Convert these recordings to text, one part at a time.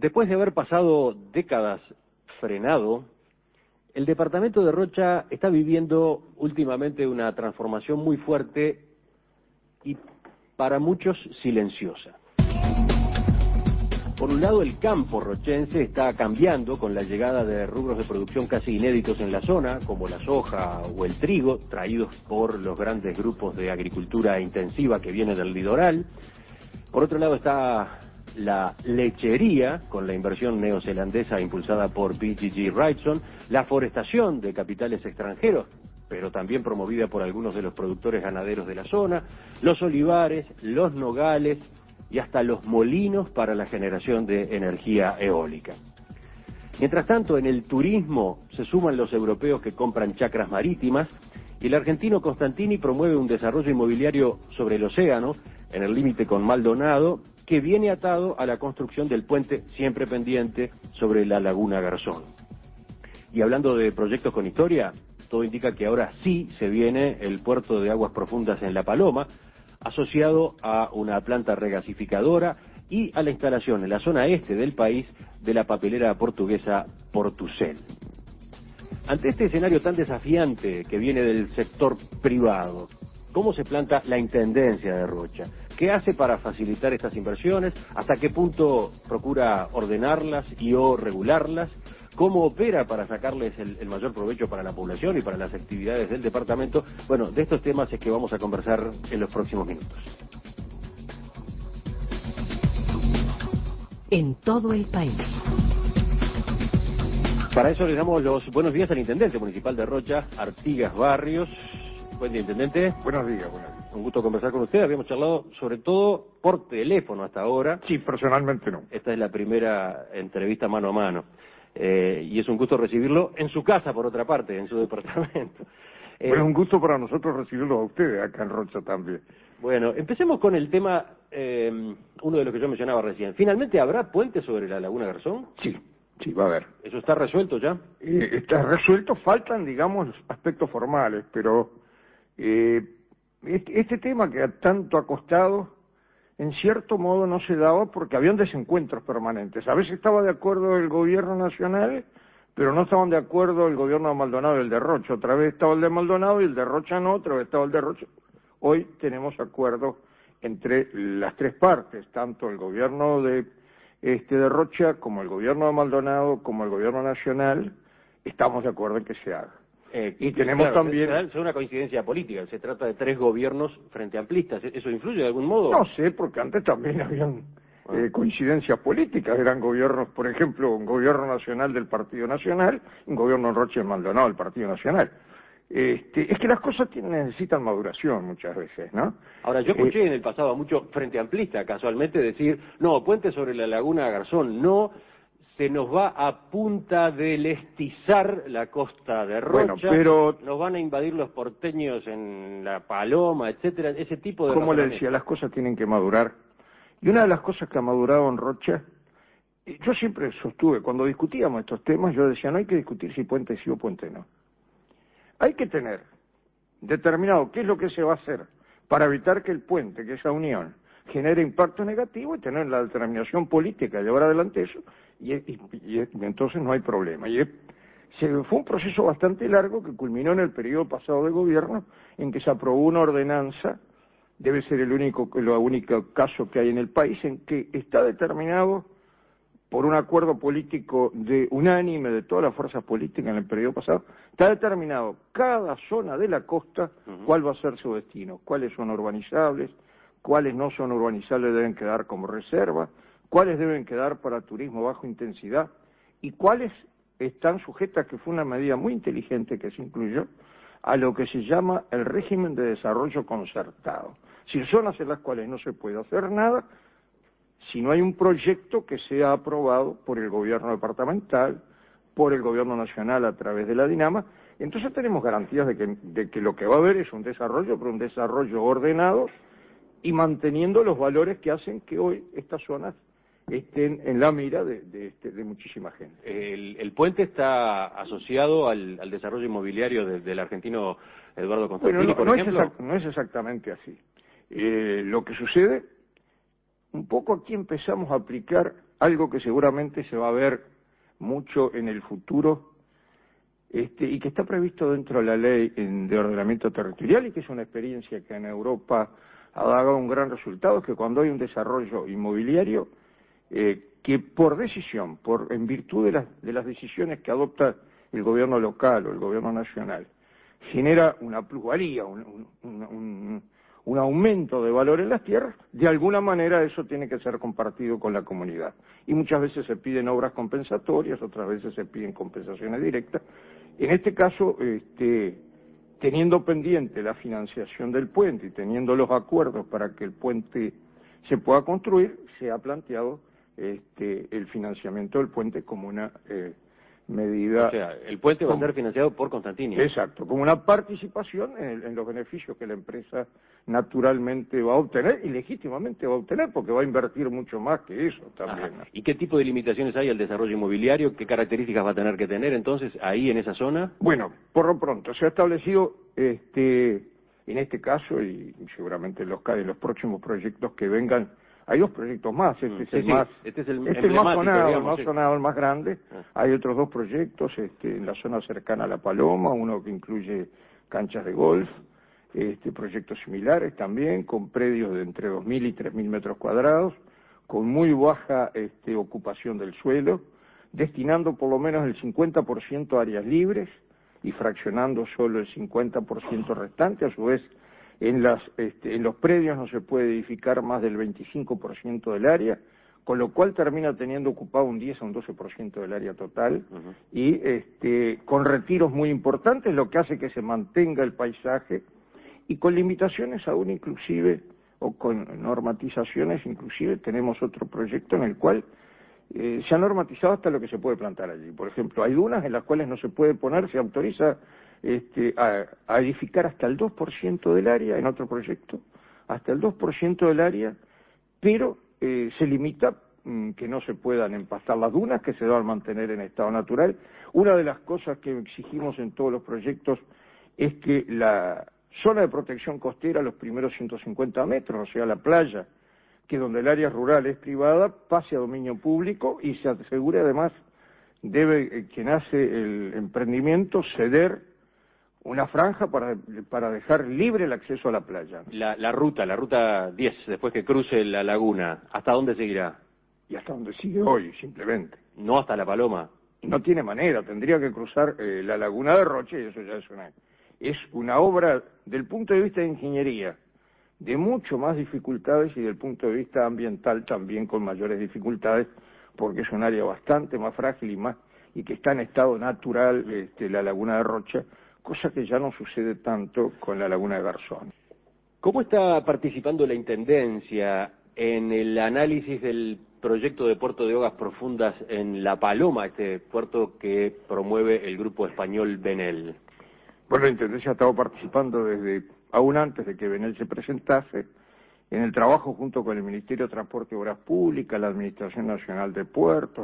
Después de haber pasado décadas frenado, el departamento de Rocha está viviendo últimamente una transformación muy fuerte y para muchos silenciosa. Por un lado, el campo rochense está cambiando con la llegada de rubros de producción casi inéditos en la zona, como la soja o el trigo, traídos por los grandes grupos de agricultura intensiva que vienen del litoral. Por otro lado está la lechería, con la inversión neozelandesa impulsada por BGG Wrightson, la forestación de capitales extranjeros, pero también promovida por algunos de los productores ganaderos de la zona, los olivares, los nogales y hasta los molinos para la generación de energía eólica. Mientras tanto, en el turismo se suman los europeos que compran chacras marítimas y el argentino Constantini promueve un desarrollo inmobiliario sobre el océano, en el límite con Maldonado, que viene atado a la construcción del puente siempre pendiente sobre la laguna Garzón. Y hablando de proyectos con historia, todo indica que ahora sí se viene el puerto de aguas profundas en La Paloma, asociado a una planta regasificadora y a la instalación en la zona este del país de la papelera portuguesa Portucel. Ante este escenario tan desafiante que viene del sector privado, ¿cómo se planta la Intendencia de Rocha? ¿Qué hace para facilitar estas inversiones? ¿Hasta qué punto procura ordenarlas y o regularlas? ¿Cómo opera para sacarles el mayor provecho para la población y para las actividades del departamento? Bueno, de estos temas es que vamos a conversar en los próximos minutos. En todo el país. Para eso le damos los buenos días al intendente municipal de Rocha, Artigas Barrios. Buen día, intendente. Buenos días, buenos días. Un gusto conversar con usted. Habíamos charlado sobre todo por teléfono hasta ahora. Sí, personalmente no. Esta es la primera entrevista mano a mano. Y es un gusto recibirlo en su casa, por otra parte, en su departamento. Bueno, es un gusto para nosotros recibirlos a ustedes acá en Rocha también. Bueno, empecemos con el tema, uno de los que yo mencionaba recién. ¿Finalmente habrá puente sobre la laguna Garzón? Sí, va a haber. ¿Eso está resuelto ya? Está resuelto, faltan, digamos, aspectos formales, pero este tema que tanto ha costado, en cierto modo no se daba porque habían desencuentros permanentes. A veces estaba de acuerdo el gobierno nacional, pero no estaban de acuerdo el gobierno de Maldonado y el de Rocha. Otra vez estaba el de Maldonado y el de Rocha no, otra vez estaba el de Rocha. Hoy tenemos acuerdos entre las tres partes, tanto el gobierno de Rocha como el gobierno de Maldonado como el gobierno nacional, estamos de acuerdo en que se haga. Y tenemos claro, también... Es una coincidencia política, se trata de tres gobiernos frente amplistas. ¿Eso influye de algún modo? No sé, porque antes también habían coincidencias políticas, eran gobiernos, por ejemplo, un gobierno nacional del Partido Nacional, un gobierno en Rocha y Maldonado del Partido Nacional. Es que las cosas necesitan maduración muchas veces, ¿no? Ahora, yo escuché en el pasado a mucho frente amplista, casualmente, decir, no, puente sobre la laguna Garzón, no, se nos va a punta de lestizar la costa de Rocha, bueno, pero nos van a invadir los porteños en La Paloma, etcétera, ese tipo de... Como le decía, las cosas tienen que madurar. Y una de las cosas que ha madurado en Rocha, yo siempre sostuve, cuando discutíamos estos temas, yo decía, no hay que discutir si puente sí o puente no. Hay que tener determinado qué es lo que se va a hacer para evitar que el puente, que esa unión, genere impacto negativo y tener la determinación política de llevar adelante eso, y entonces no hay problema. Fue un proceso bastante largo que culminó en el periodo pasado de gobierno, en que se aprobó una ordenanza, debe ser el único caso que hay en el país, en que está determinado por un acuerdo político unánime de todas las fuerzas políticas en el periodo pasado, está determinado cada zona de la costa cuál va a ser su destino, cuáles son urbanizables, cuáles no son urbanizables deben quedar como reserva, cuáles deben quedar para turismo bajo intensidad y cuáles están sujetas, que fue una medida muy inteligente que se incluyó, a lo que se llama el régimen de desarrollo concertado. Si zonas en las cuales no se puede hacer nada, si no hay un proyecto que sea aprobado por el gobierno departamental, por el gobierno nacional a través de la Dinama, entonces tenemos garantías de que lo que va a haber es un desarrollo, pero un desarrollo ordenado y manteniendo los valores que hacen que hoy estas zonas estén en la mira de muchísima gente. El puente está asociado al desarrollo inmobiliario del argentino Eduardo Constantini, bueno, por ejemplo. No es exactamente así. Lo que sucede, un poco aquí empezamos a aplicar algo que seguramente se va a ver mucho en el futuro, y que está previsto dentro de la ley de ordenamiento territorial, y que es una experiencia que en Europa ha dado un gran resultado, es que cuando hay un desarrollo inmobiliario, que por decisión, en virtud de las decisiones que adopta el gobierno local o el gobierno nacional, genera una plusvalía, un aumento de valor en las tierras, de alguna manera eso tiene que ser compartido con la comunidad. Y muchas veces se piden obras compensatorias, otras veces se piden compensaciones directas. En este caso, teniendo pendiente la financiación del puente y teniendo los acuerdos para que el puente se pueda construir, se ha planteado el financiamiento del puente como una medida... O sea, el puente va a ser financiado por Constantini. Exacto, como una participación en los beneficios que la empresa naturalmente va a obtener y legítimamente va a obtener, porque va a invertir mucho más que eso también. Ajá. ¿Y qué tipo de limitaciones hay al desarrollo inmobiliario? ¿Qué características va a tener que tener entonces ahí en esa zona? Bueno, por lo pronto se ha establecido en este caso y seguramente en los próximos proyectos que vengan. Hay dos proyectos más, este es el más sonado, el más grande. Hay otros dos proyectos en la zona cercana a La Paloma, uno que incluye canchas de golf, proyectos similares también, con predios de entre 2.000 y 3.000 metros cuadrados, con muy baja ocupación del suelo, destinando por lo menos el 50% a áreas libres y fraccionando solo el 50% restante. A su vez, en los predios no se puede edificar más del 25% del área, con lo cual termina teniendo ocupado un 10 a un 12% del área total, y con retiros muy importantes, lo que hace que se mantenga el paisaje, y con limitaciones aún inclusive, o con normatizaciones inclusive. Tenemos otro proyecto en el cual se ha normatizado hasta lo que se puede plantar allí. Por ejemplo, hay dunas en las cuales no se puede poner, se autoriza a edificar hasta el 2% del área, en otro proyecto, hasta el 2% del área, pero se limita que no se puedan empastar las dunas, que se deban mantener en estado natural. Una de las cosas que exigimos en todos los proyectos es que la zona de protección costera, los primeros 150 metros, o sea, la playa, que donde el área rural es privada, pase a dominio público, y se asegure además, debe quien hace el emprendimiento ceder una franja para dejar libre el acceso a la playa. La ruta 10, después que cruce la laguna, ¿hasta dónde seguirá? Y hasta donde sigue hoy, simplemente. No hasta La Paloma. No tiene manera, tendría que cruzar la laguna de Roche, y eso ya es una obra, del punto de vista de ingeniería, de mucho más dificultades, y del punto de vista ambiental también con mayores dificultades, porque es un área bastante más frágil y que está en estado natural la laguna de Rocha, cosa que ya no sucede tanto con la laguna de Garzón. ¿Cómo está participando la Intendencia en el análisis del proyecto de puerto de Hogas Profundas en La Paloma, este puerto que promueve el grupo español Benel? Bueno, la Intendencia ha estado participando aún antes de que Benel se presentase, en el trabajo junto con el Ministerio de Transporte y Obras Públicas, la Administración Nacional de Puertos,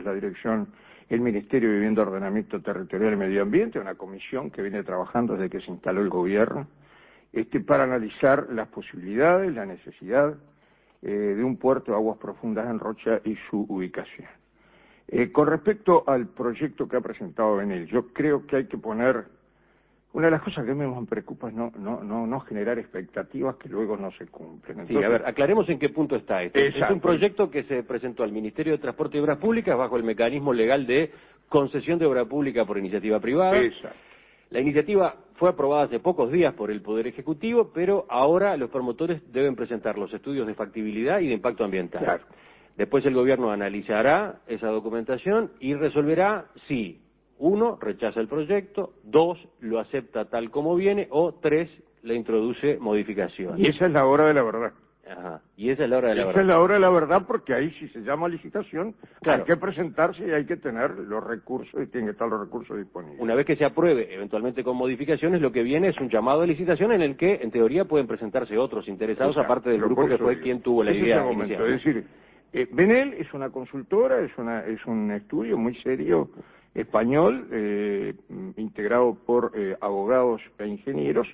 el Ministerio de Vivienda, Ordenamiento Territorial y Medio Ambiente, una comisión que viene trabajando desde que se instaló el gobierno, para analizar las posibilidades, la necesidad de un puerto de aguas profundas en Rocha y su ubicación. Con respecto al proyecto que ha presentado Benel, yo creo que hay que poner... Una de las cosas que me preocupa es no generar expectativas que luego no se cumplen. Entonces, sí, a ver, aclaremos en qué punto está esto. Es un proyecto que se presentó al Ministerio de Transporte y Obras Públicas bajo el mecanismo legal de concesión de obra pública por iniciativa privada. Exacto. La iniciativa fue aprobada hace pocos días por el Poder Ejecutivo, pero ahora los promotores deben presentar los estudios de factibilidad y de impacto ambiental. Claro. Después el gobierno analizará esa documentación y resolverá si 1, rechaza el proyecto, 2, lo acepta tal como viene, o 3, le introduce modificaciones. Y esa es la hora de la verdad. Ajá. Y esa es la hora de la verdad. Esa es la hora de la verdad, porque ahí si se llama licitación, claro, hay que presentarse y hay que tener los recursos, y tienen que estar los recursos disponibles. Una vez que se apruebe, eventualmente con modificaciones, lo que viene es un llamado de licitación en el que, en teoría, pueden presentarse otros interesados, exacto, aparte del grupo que fue quien tuvo la idea inicial. Es decir, Benel es una consultora, es un estudio muy serio español, integrado por abogados e ingenieros,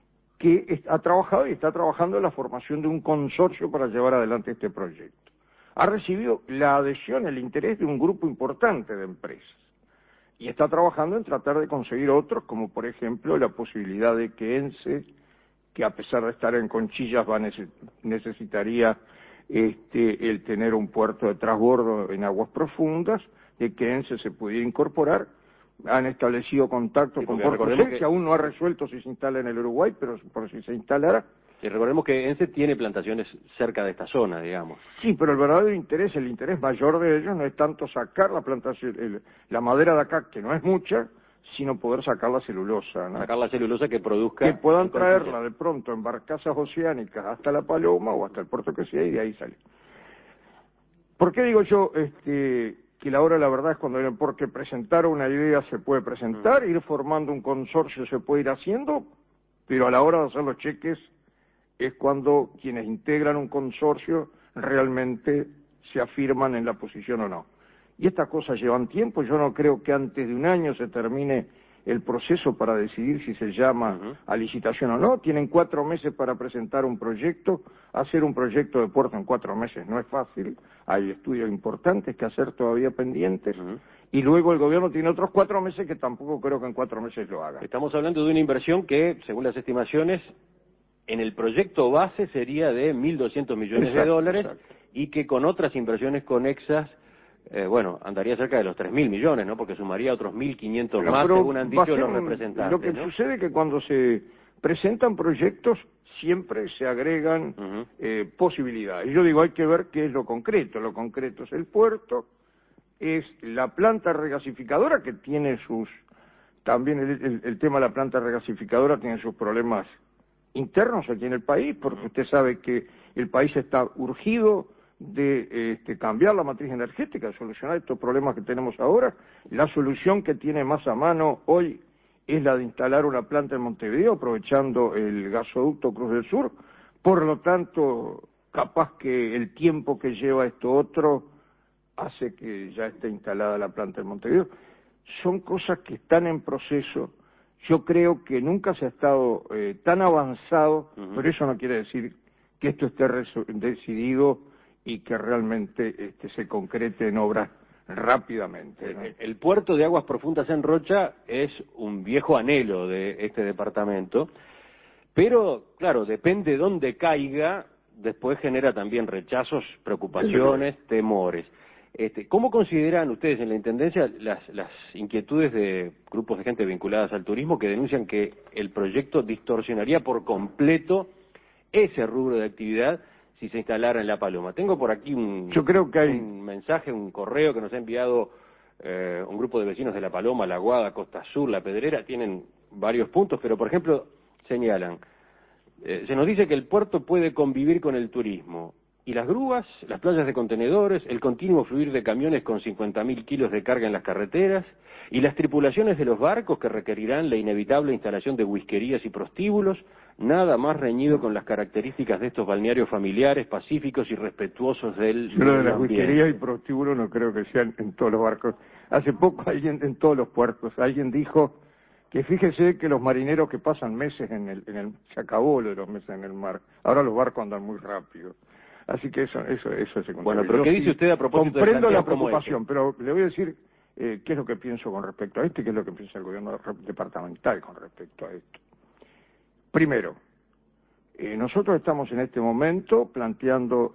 que ha trabajado y está trabajando en la formación de un consorcio para llevar adelante este proyecto. ha recibido la adhesión, el interés de un grupo importante de empresas. Y está trabajando en tratar de conseguir otros, como por ejemplo la posibilidad de que ENSE, que a pesar de estar en Conchillas necesitaría el tener un puerto de transbordo en aguas profundas, de que ENSE se pudiera incorporar. Han establecido contacto con Puerto Shell, que aún no ha resuelto si se instala en el Uruguay, pero por si se instalara. Y recordemos que ENSE tiene plantaciones cerca de esta zona, digamos. Sí, pero el verdadero interés, el interés mayor de ellos no es tanto sacar la plantación, la madera de acá, que no es mucha, sino poder sacar la celulosa, ¿no? Sacar la celulosa que produzca... Que puedan traerla de pronto en barcazas oceánicas hasta La Paloma o hasta el puerto que sea y de ahí sale. ¿Por qué digo yo que la hora de la verdad es cuando viene? Porque presentar una idea se puede presentar, ir formando un consorcio se puede ir haciendo, pero a la hora de hacer los cheques es cuando quienes integran un consorcio realmente se afirman en la posición o no. Y estas cosas llevan tiempo, yo no creo que antes de un año se termine el proceso para decidir si se llama a licitación o no. Tienen 4 meses para presentar un proyecto, hacer un proyecto de puerto en 4 meses no es fácil, hay estudios importantes que hacer todavía pendientes, y luego el gobierno tiene otros 4 meses que tampoco creo que en 4 meses lo haga. Estamos hablando de una inversión que, según las estimaciones, en el proyecto base sería de 1.200 millones de dólares, y que con otras inversiones conexas, andaría cerca de los 3.000 millones, ¿no? Porque sumaría otros 1.500 más, según han dicho los representantes. Lo que sucede es que cuando se presentan proyectos siempre se agregan posibilidades. Y yo digo, hay que ver qué es lo concreto. Lo concreto es el puerto, es la planta regasificadora que tiene sus... También el tema de la planta regasificadora tiene sus problemas internos aquí en el país, porque usted sabe que el país está urgido de cambiar la matriz energética, de solucionar estos problemas que tenemos ahora. La solución que tiene más a mano hoy es la de instalar una planta en Montevideo, aprovechando el gasoducto Cruz del Sur. Por lo tanto, capaz que el tiempo que lleva esto otro hace que ya esté instalada la planta en Montevideo. Son cosas que están en proceso. Yo creo que nunca se ha estado tan avanzado, pero eso no quiere decir que esto esté decidido y que realmente se concrete en obras rápidamente, ¿no? El puerto de aguas profundas en Rocha es un viejo anhelo de este departamento, pero, claro, depende de dónde caiga, después genera también rechazos, preocupaciones, temores. ¿Cómo consideran ustedes en la Intendencia las inquietudes de grupos de gente vinculadas al turismo que denuncian que el proyecto distorsionaría por completo ese rubro de actividad si se instalara en La Paloma? Tengo por aquí un mensaje, un correo que nos ha enviado un grupo de vecinos de La Paloma, La Aguada, Costa Sur, La Pedrera. Tienen varios puntos, pero por ejemplo señalan, se nos dice que el puerto puede convivir con el turismo, y las grúas, las playas de contenedores, el continuo fluir de camiones con 50.000 kilos de carga en las carreteras, y las tripulaciones de los barcos que requerirán la inevitable instalación de whiskerías y prostíbulos, nada más reñido con las características de estos balnearios familiares, pacíficos y respetuosos del medio ambiente. Lo de las whiskerías y prostíbulos no creo que sean en todos los barcos. Hace poco alguien, en todos los puertos, alguien dijo que fíjese que los marineros que pasan meses se acabó lo de los meses en el mar, ahora los barcos andan muy rápido. Así que eso es secundario. Bueno, pero ¿qué dice usted a propósito de comprendo la preocupación, pero le voy a decir qué es lo que pienso con respecto a esto y qué es lo que piensa el gobierno departamental con respecto a esto. Primero, nosotros estamos en este momento planteando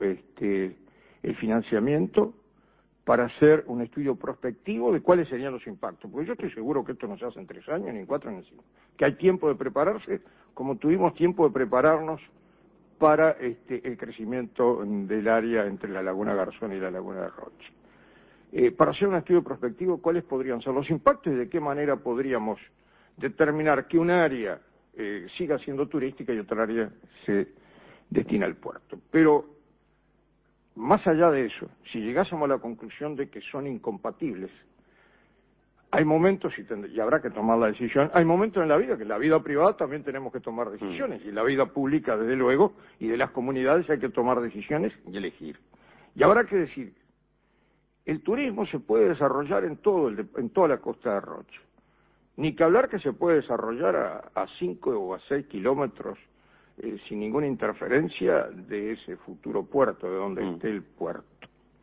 el financiamiento para hacer un estudio prospectivo de cuáles serían los impactos, porque yo estoy seguro que esto no se hace en 3 años, ni en 4, ni en 5, que hay tiempo de prepararse, como tuvimos tiempo de prepararnos para el crecimiento del área entre la Laguna Garzón y la Laguna de Rocha. Para hacer un estudio prospectivo, ¿cuáles podrían ser los impactos y de qué manera podríamos determinar que un área siga siendo turística y otra área se destina al puerto? Pero, más allá de eso, si llegásemos a la conclusión de que son incompatibles, hay momentos, y habrá que tomar la decisión, hay momentos en la vida, que en la vida privada también tenemos que tomar decisiones, y en la vida pública, desde luego, y de las comunidades hay que tomar decisiones y elegir. Y habrá que decir, el turismo se puede desarrollar en toda la costa de Rocha, ni que hablar que se puede desarrollar a 5 o a 6 kilómetros sin ninguna interferencia de ese futuro puerto, de donde esté el puerto.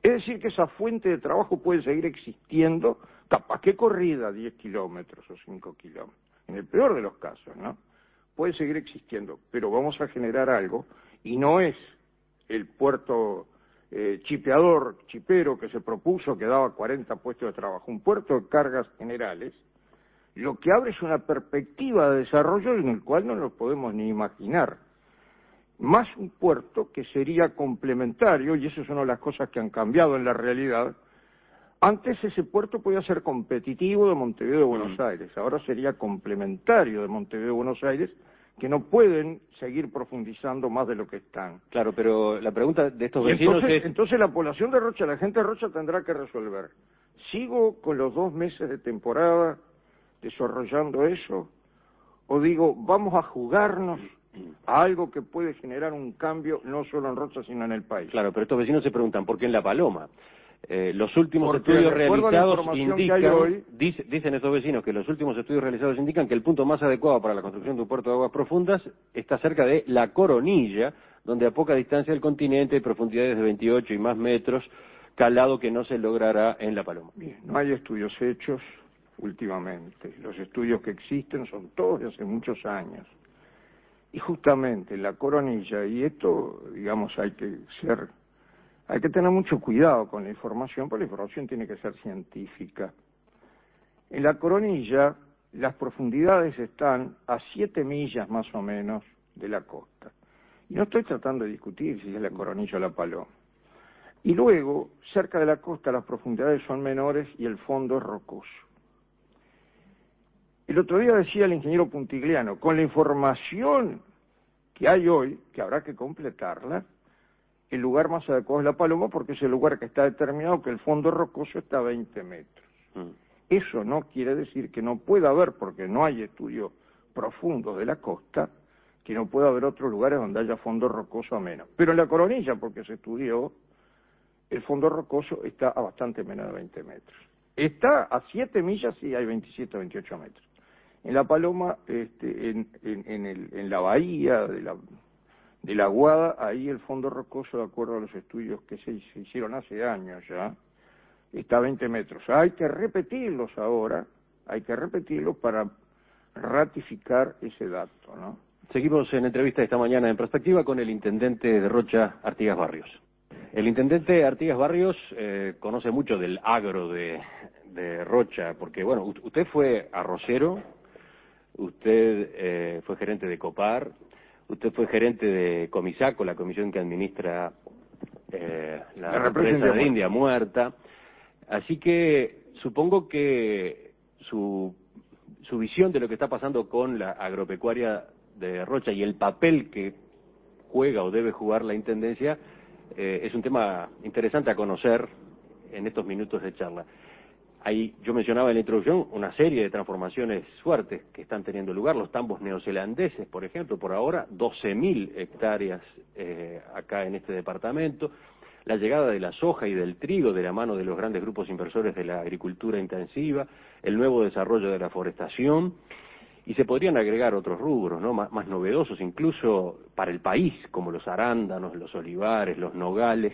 Es decir, que esa fuente de trabajo puede seguir existiendo, capaz que corrida 10 kilómetros o 5 kilómetros, en el peor de los casos, ¿no? Puede seguir existiendo, pero vamos a generar algo, y no es el puerto chipero que se propuso, que daba 40 puestos de trabajo, un puerto de cargas generales, lo que abre es una perspectiva de desarrollo en el cual no lo podemos ni imaginar. Más un puerto que sería complementario, y eso es una de las cosas que han cambiado en la realidad. Antes ese puerto podía ser competitivo de Montevideo de Buenos Aires, ahora sería complementario de Montevideo de Buenos Aires, que no pueden seguir profundizando más de lo que están. Claro, pero la pregunta de estos vecinos es... Entonces la población de Rocha, la gente de Rocha tendrá que resolver. ¿Sigo con los 2 meses de temporada desarrollando eso? ¿O digo, vamos a jugarnos a algo que puede generar un cambio no solo en Rocha, sino en el país? Claro, pero estos vecinos se preguntan, ¿por qué en La Paloma? Los últimos Porque estudios realizados indican, dicen estos vecinos que los últimos estudios realizados indican que el punto más adecuado para la construcción de un puerto de aguas profundas está cerca de La Coronilla, donde a poca distancia del continente hay profundidades de 28 y más metros, calado que no se logrará en La Paloma. Bien, no hay estudios hechos últimamente. Los estudios que existen son todos de hace muchos años. Y justamente La Coronilla, y esto, digamos, hay que tener mucho cuidado con la información, porque la información tiene que ser científica. En La Coronilla, las profundidades están a 7 millas más o menos de la costa. Y no estoy tratando de discutir si es La Coronilla o La Paloma. Y luego, cerca de la costa, las profundidades son menores y el fondo es rocoso. El otro día decía el ingeniero Puntigliano, con la información que hay hoy, que habrá que completarla, el lugar más adecuado es La Paloma porque es el lugar que está determinado que el fondo rocoso está a 20 metros. Eso no quiere decir que no pueda haber, porque no hay estudio profundo de la costa, que no pueda haber otros lugares donde haya fondo rocoso a menos. Pero en La Coronilla, porque se estudió, el fondo rocoso está a bastante menos de 20 metros. Está a 7 millas y hay 27 o 28 metros. En La Paloma, en la bahía de la Aguada, ahí el fondo rocoso, de acuerdo a los estudios que se hicieron hace años ya, está a 20 metros. Hay que repetirlos ahora, hay que repetirlos para ratificar ese dato, ¿no? Seguimos en entrevista esta mañana en Perspectiva con el intendente de Rocha, Artigas Barrios. El intendente Artigas Barrios conoce mucho del agro de Rocha, porque, bueno, usted fue arrocero, usted fue gerente de Copar, usted fue gerente de Comisaco, la comisión que administra la represa de India Muerta. Así que supongo que su visión de lo que está pasando con la agropecuaria de Rocha y el papel que juega o debe jugar la intendencia es un tema interesante a conocer en estos minutos de charla. Yo mencionaba en la introducción una serie de transformaciones fuertes que están teniendo lugar, los tambos neozelandeses, por ejemplo, por ahora 12.000 hectáreas acá en este departamento, la llegada de la soja y del trigo de la mano de los grandes grupos inversores de la agricultura intensiva, el nuevo desarrollo de la forestación, y se podrían agregar otros rubros, ¿no? Más novedosos incluso para el país, como los arándanos, los olivares, los nogales.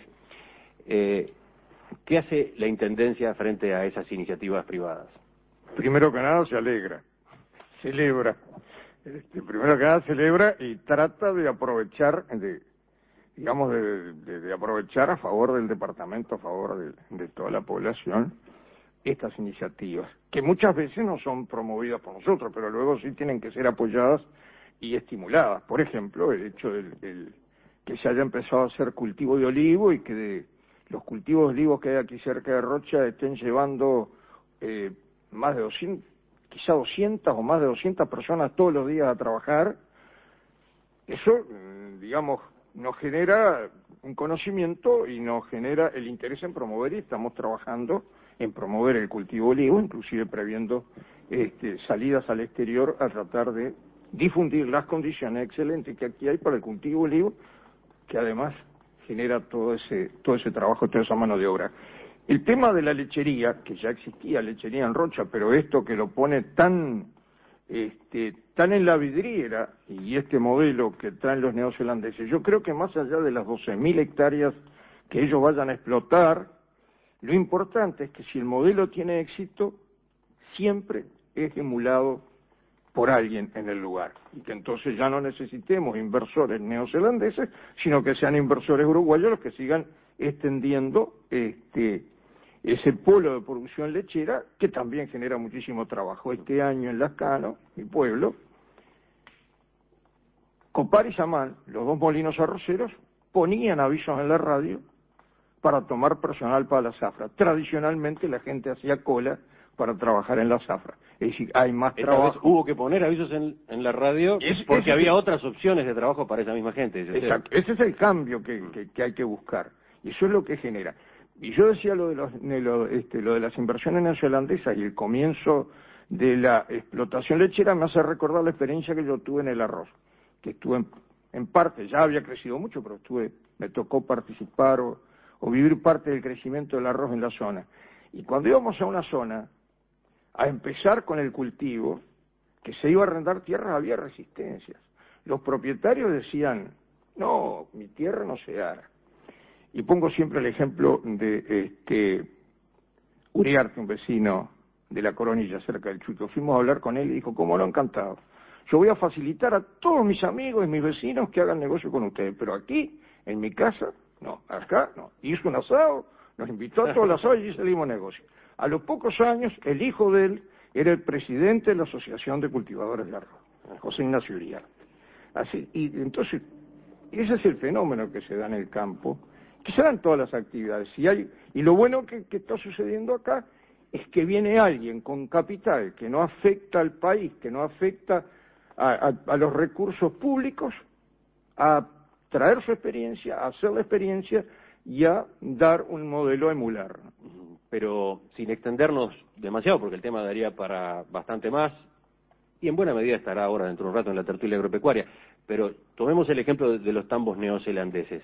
¿Qué hace la Intendencia frente a esas iniciativas privadas? Primero que nada se alegra, celebra. Primero que nada celebra y trata de aprovechar, de aprovechar a favor del departamento, a favor de toda la población, estas iniciativas, que muchas veces no son promovidas por nosotros, pero luego sí tienen que ser apoyadas y estimuladas. Por ejemplo, el hecho que se haya empezado a hacer cultivo de olivo y que los cultivos de olivos que hay aquí cerca de Rocha estén llevando más de 200, quizá 200 o más de 200 personas todos los días a trabajar. Eso, digamos, nos genera un conocimiento y nos genera el interés en promover, y estamos trabajando en promover el cultivo de olivo, inclusive previendo salidas al exterior a tratar de difundir las condiciones excelentes que aquí hay para el cultivo de olivo, que además genera todo ese trabajo, toda esa mano de obra. El tema de la lechería, que ya existía lechería en Rocha, pero esto que lo pone tan en la vidriera, y este modelo que traen los neozelandeses, yo creo que más allá de las 12.000 hectáreas que ellos vayan a explotar, Lo importante es que si el modelo tiene éxito, siempre es emulado por alguien en el lugar, y que entonces ya no necesitemos inversores neozelandeses, sino que sean inversores uruguayos los que sigan extendiendo ese polo de producción lechera que también genera muchísimo trabajo. Este año en Lascano, mi pueblo, Copar y Samán, los dos molinos arroceros, ponían avisos en la radio para tomar personal para la zafra. Tradicionalmente la gente hacía cola para trabajar en la zafra. Es decir, hay más trabajo. Esta vez hubo que poner avisos en la radio porque había otras opciones de trabajo para esa misma gente. Exacto, ese es el cambio que hay que buscar. Y eso es lo que genera. Y yo decía lo de las inversiones neozelandesas y el comienzo de la explotación lechera me hace recordar la experiencia que yo tuve en el arroz, que estuve en parte, ya había crecido mucho, pero me tocó participar o vivir parte del crecimiento del arroz en la zona. Y cuando íbamos a una zona a empezar con el cultivo, que se iba a arrendar tierras, había resistencias. Los propietarios decían, no, mi tierra no se hará. Y pongo siempre el ejemplo de Uriarte, un vecino de La Coronilla, cerca del Chuito. Fuimos a hablar con él y dijo, ¿cómo no, encantado? Yo voy a facilitar a todos mis amigos y mis vecinos que hagan negocio con ustedes, pero aquí, en mi casa, no, acá no. Hizo un asado, nos invitó a todos los asados y salimos a negocio. A los pocos años, el hijo de él era el presidente de la Asociación de Cultivadores de Arroz, José Ignacio Uriarte. Así, y entonces, ese es el fenómeno que se da en el campo, que se dan todas las actividades. Y lo bueno que está sucediendo acá es que viene alguien con capital que no afecta al país, que no afecta a los recursos públicos, a traer su experiencia, a hacer la experiencia y a dar un modelo a emular. Pero sin extendernos demasiado, porque el tema daría para bastante más, y en buena medida estará ahora dentro de un rato en la tertulia agropecuaria, pero tomemos el ejemplo de los tambos neozelandeses.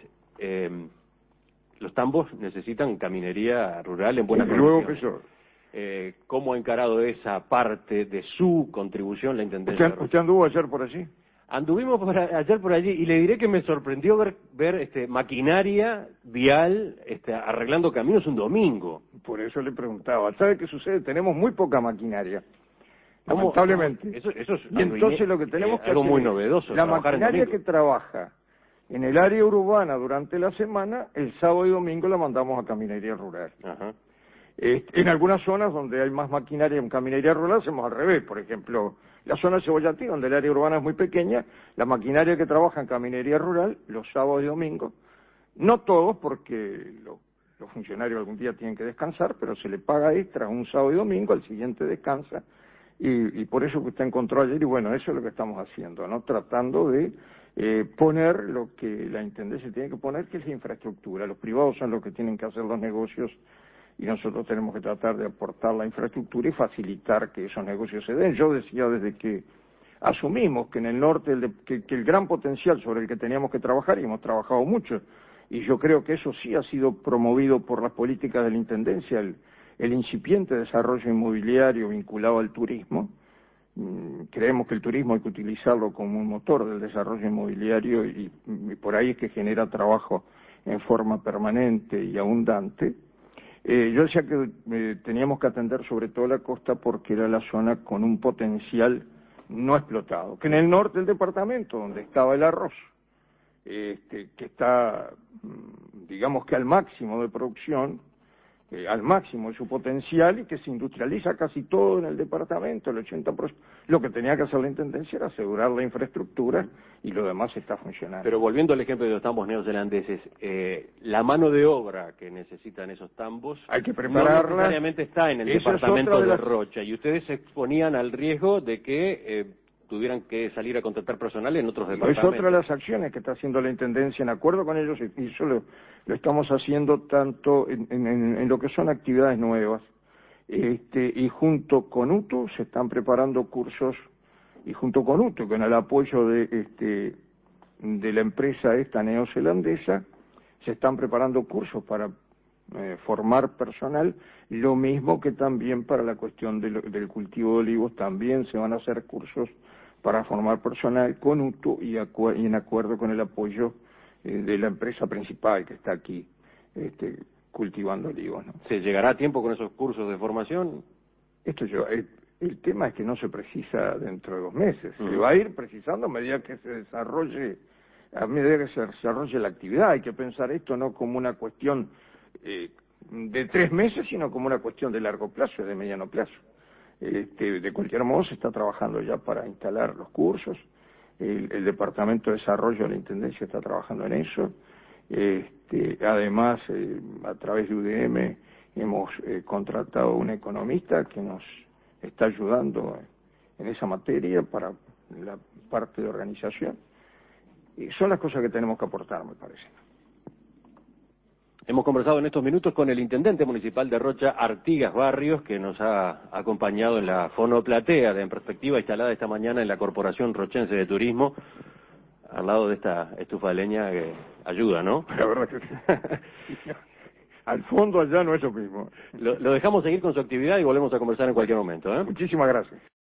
Los tambos necesitan caminería rural en buena condición. ¿Cómo ha encarado esa parte de su contribución la Intendencia? ¿Usted anduvo ayer por allí? Anduvimos ayer por allí y le diré que me sorprendió ver maquinaria vial arreglando caminos un domingo. Por eso le preguntaba. ¿Sabe qué sucede? Tenemos muy poca maquinaria, lamentablemente. Eso es y entonces lo que tenemos que algo hacer muy es, novedoso. la maquinaria que trabaja en el área urbana durante la semana, el sábado y domingo la mandamos a caminería rural. Ajá. En algunas zonas donde hay más maquinaria en caminería rural hacemos al revés. Por ejemplo, la zona de Cebollatí, donde el área urbana es muy pequeña, la maquinaria que trabaja en caminería rural, los sábados y domingos, no todos, porque los funcionarios algún día tienen que descansar, pero se le paga extra un sábado y domingo, al siguiente descansa, y por eso que usted encontró ayer, y bueno, eso es lo que estamos haciendo, ¿no? Tratando de poner lo que la Intendencia tiene que poner, que es la infraestructura. Los privados son los que tienen que hacer los negocios, y nosotros tenemos que tratar de aportar la infraestructura y facilitar que esos negocios se den. Yo decía desde que asumimos que en el norte que el gran potencial sobre el que teníamos que trabajar, y hemos trabajado mucho, y yo creo que eso sí ha sido promovido por las políticas de la Intendencia, el incipiente desarrollo inmobiliario vinculado al turismo. Creemos que el turismo hay que utilizarlo como un motor del desarrollo inmobiliario y por ahí es que genera trabajo en forma permanente y abundante. Yo decía que teníamos que atender sobre todo la costa porque era la zona con un potencial no explotado. Que en el norte del departamento, donde estaba el arroz, que está, digamos que al máximo de producción, al máximo de su potencial y que se industrializa casi todo en el departamento, el 80%. Lo que tenía que hacer la Intendencia era asegurar la infraestructura y lo demás está funcionando. Pero volviendo al ejemplo de los tambos neozelandeses, la mano de obra que necesitan esos tambos hay que prepararla. No necesariamente está en el departamento de Rocha, y ustedes se exponían al riesgo de que tuvieran que salir a contratar personal en otros departamentos. Es otra de las acciones que está haciendo la Intendencia en acuerdo con ellos, y eso lo estamos haciendo tanto en lo que son actividades nuevas, y junto con UTU se están preparando cursos, y junto con UTU, con el apoyo de la empresa esta neozelandesa, se están preparando cursos para formar personal, lo mismo que también para la cuestión del cultivo de olivos, también se van a hacer cursos para formar personal con UTU y en acuerdo con el apoyo de la empresa principal que está aquí, cultivando olivos, ¿no? ¿Se llegará a tiempo con esos cursos de formación? El tema es que no se precisa dentro de 2 meses, se va a ir precisando a medida que se desarrolle la actividad. Hay que pensar esto no como una cuestión de 3 meses, sino como una cuestión de largo plazo, de mediano plazo. De cualquier modo se está trabajando ya para instalar los cursos, el Departamento de Desarrollo de la Intendencia está trabajando en eso, además a través de UDM hemos contratado un economista que nos está ayudando en esa materia para la parte de organización, y son las cosas que tenemos que aportar, me parece. Hemos conversado en estos minutos con el intendente municipal de Rocha, Artigas Barrios, que nos ha acompañado en la fonoplatea de En Perspectiva, instalada esta mañana en la Corporación Rochense de Turismo, al lado de esta estufa de leña que ayuda, ¿no? La verdad que sí. Al fondo allá no es lo mismo. Lo dejamos seguir con su actividad y volvemos a conversar en cualquier momento, ¿eh? Muchísimas gracias.